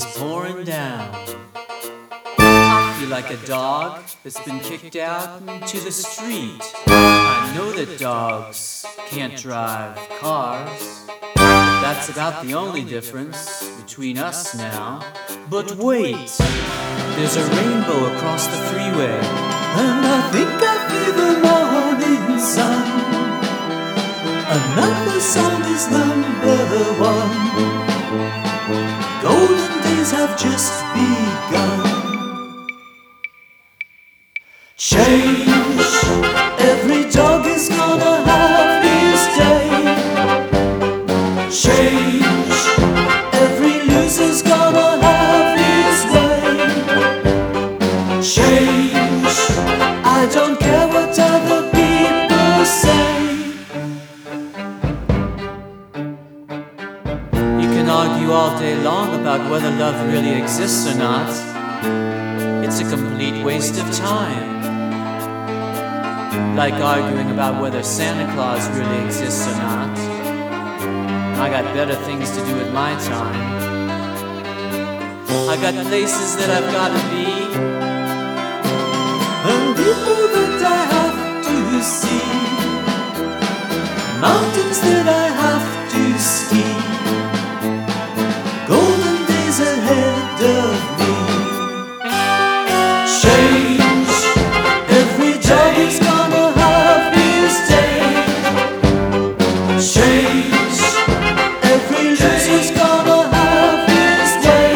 is pouring down. I feel like a dog that's been kicked out into the street. I know that dogs can't drive cars. That's about the only difference between us now. But wait, there's a rainbow across the freeway, and I think I feel the morning sun. Another song is #1. Golden days have just begun. Change, every dog is gonna have his day. Change, every loser's gonna have his way. Change, I don't care what other people say. You can argue all day long about whether love really exists or not. It's a complete waste of time. Like arguing about whether Santa Claus really exists or not. I got better things to do with my time. I got places that I've gotta be, and people that I have to see, mountains that I have to ski, golden days ahead of me. Change, every dog is gonna have his day. Change, every loser's gonna have his way.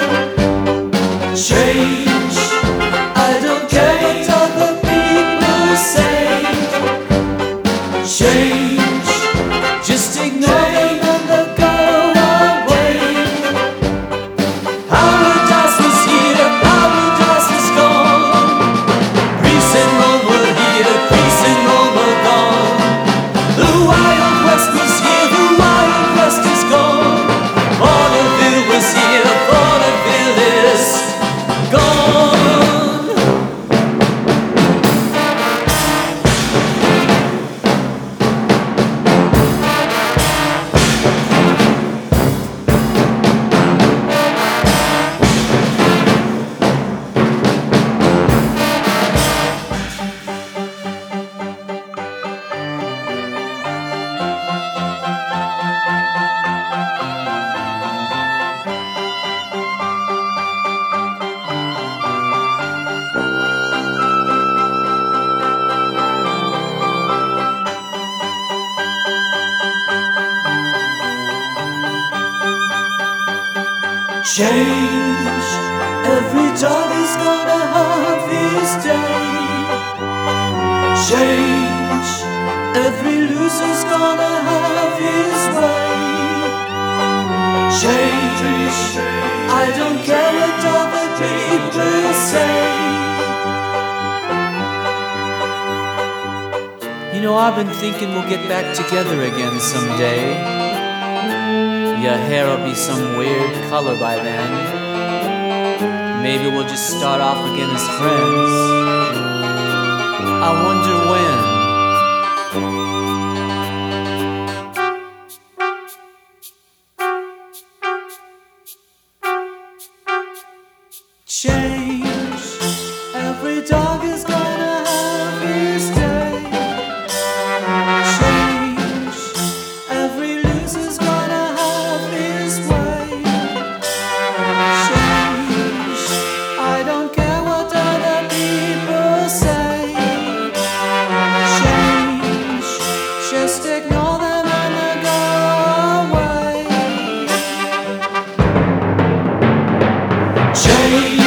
Change, I don't care what other people say. Change, just ignore them and they'll go away. Paradise was here, paradise is gone. Greece and Rome were here, Greece and Rome are gone. The Wild West was here, the Wild West is gone. Vaudeville was here, Vaudeville is gone. Change, every dog is gonna have his day. Change, every loser's gonna have his way. Change, I don't care what other people say. You know, I've been thinking we'll get back together again someday. Your hair will be some weird color by then. Maybe we'll just start off again as friends. I wonder when. Change, every dog is gonna have his day. Change, every loser's gonna have his way. Change, I don't care what other people say. Change, just ignore them and they'll go away. Change.